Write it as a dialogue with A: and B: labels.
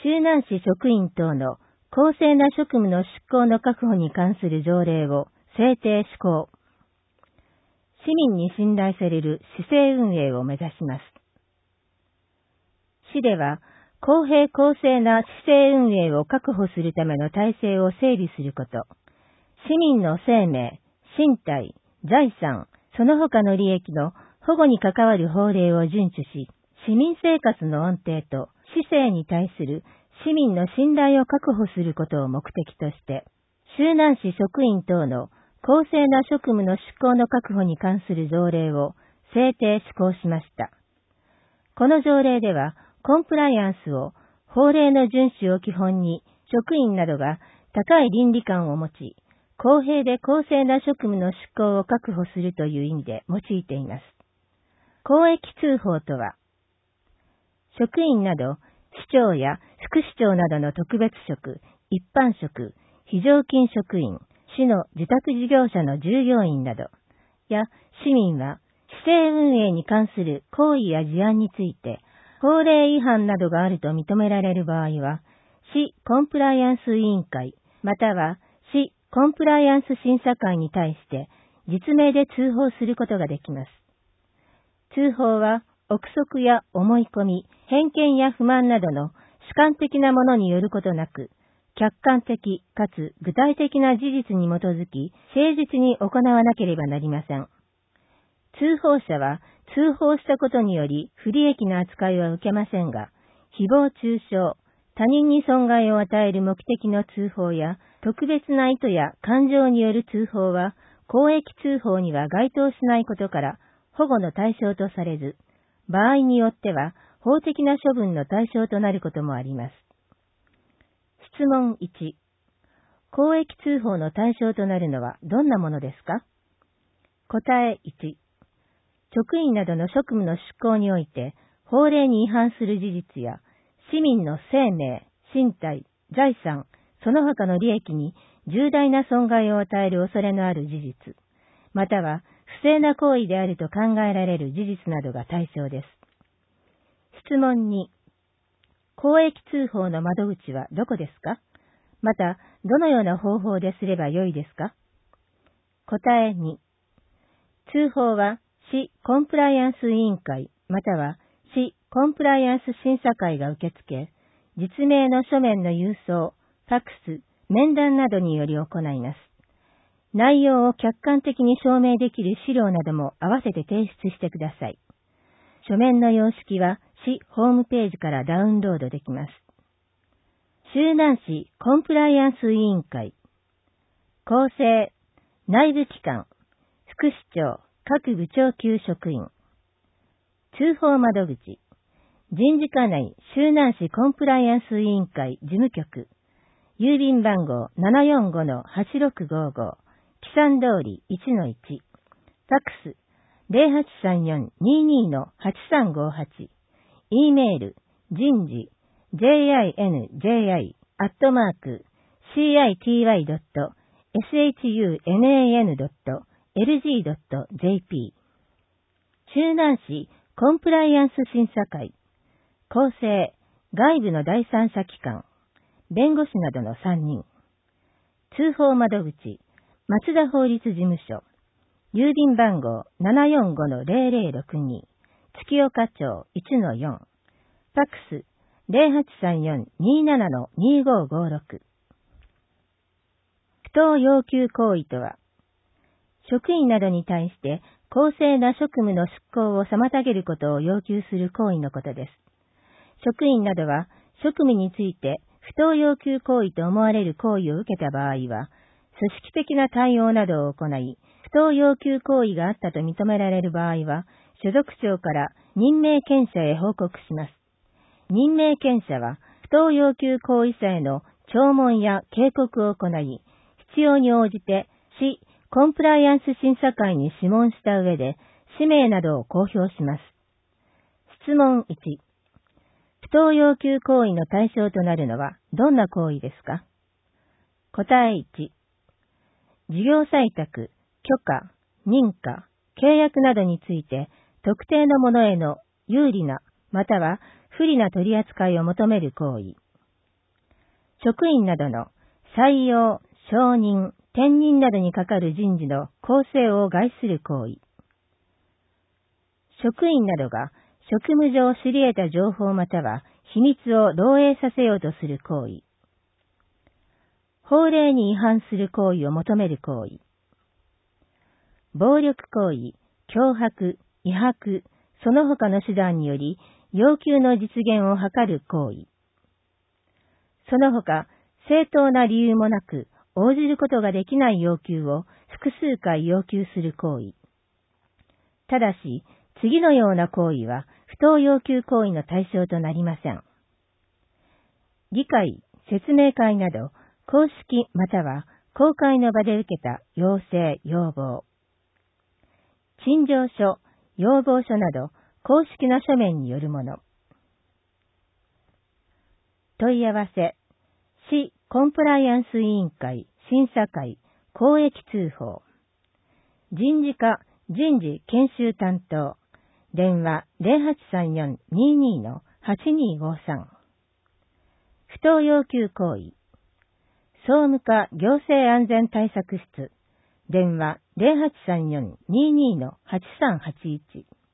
A: 周南市職員等の公正な職務の執行の確保に関する条例を制定施行。市民に信頼される市政運営を目指します。市では、公平公正な市政運営を確保するための体制を整備すること、市民の生命、身体、財産、その他の利益の保護に関わる法令を遵守し、市民生活の安定と市政に対する市民の信頼を確保することを目的として、周南市職員等の公正な職務の執行の確保に関する条例を制定施行しました。この条例では、コンプライアンスを法令の遵守を基本に職員などが高い倫理観を持ち、公平で公正な職務の執行を確保するという意味で用いています。公益通報とは、職員など市長や副市長などの特別職、一般職、非常勤職員、市の受託事業者の従業員など、や市民は市政運営に関する行為や事案について、法令違反などがあると認められる場合は、市コンプライアンス委員会、または市コンプライアンス審査会に対して、実名で通報することができます。通報は、憶測や思い込み、偏見や不満などの主観的なものによることなく、客観的かつ具体的な事実に基づき、誠実に行わなければなりません。通報者は通報したことにより不利益な扱いは受けませんが、誹謗中傷、他人に損害を与える目的の通報や特別な意図や感情による通報は公益通報には該当しないことから保護の対象とされず、場合によっては法的な処分の対象となることもあります。質問1。公益通報の対象となるのはどんなものですか？答え1。職員などの職務の執行において、法令に違反する事実や、市民の生命、身体、財産、その他の利益に重大な損害を与える恐れのある事実、または不正な行為であると考えられる事実などが対象です。質問2。公益通報の窓口はどこですか？また、どのような方法ですればよいですか？答え2。通報は、市コンプライアンス委員会、または市コンプライアンス審査会が受け付け、実名の書面の郵送、ファックス、面談などにより行います。内容を客観的に証明できる資料なども合わせて提出してください。書面の様式は市ホームページからダウンロードできます。周南市コンプライアンス委員会、構成、内部機関、副市長、各部長級職員。通報窓口。人事課内周南市コンプライアンス委員会事務局。郵便番号 745-8655。木山通り 1-1。ファックス 0834-22-8358。E メール人事 jinji@city.sunan.lg.jp。周南市コンプライアンス審査会、構成、外部の第三者機関、弁護士などの3人。通報窓口、松田法律事務所、郵便番号 745-0062、月岡町 1-4、ファックス 0834-27-2556。不当要求行為とは、職員などに対して公正な職務の執行を妨げることを要求する行為のことです。職員などは職務について不当要求行為と思われる行為を受けた場合は、組織的な対応などを行い、不当要求行為があったと認められる場合は、所属長から任命権者へ報告します。任命権者は不当要求行為者への聴聞や警告を行い、必要に応じて市コンプライアンス審査会に諮問した上で、氏名などを公表します。質問1。不当要求行為の対象となるのはどんな行為ですか？答え1。事業採択、許可、認可、契約などについて特定のものへの有利なまたは不利な取り扱いを求める行為。 職員などの採用、承認、転任などにかかる人事の公正を害する行為。職員などが職務上知り得た情報または秘密を漏洩させようとする行為。法令に違反する行為を求める行為。暴力行為、脅迫、威迫、その他の手段により要求の実現を図る行為。その他、正当な理由もなく応じることができない要求を複数回要求する行為。ただし、次のような行為は不当要求行為の対象となりません。議会、説明会など、公式または公開の場で受けた要請、要望。陳情書、要望書など、公式な書面によるもの。問い合わせ、市コンプライアンス委員会、審査会、公益通報。人事課、人事研修担当。電話 0834-22-8253。不当要求行為。総務課行政安全対策室。電話 0834-22-8381。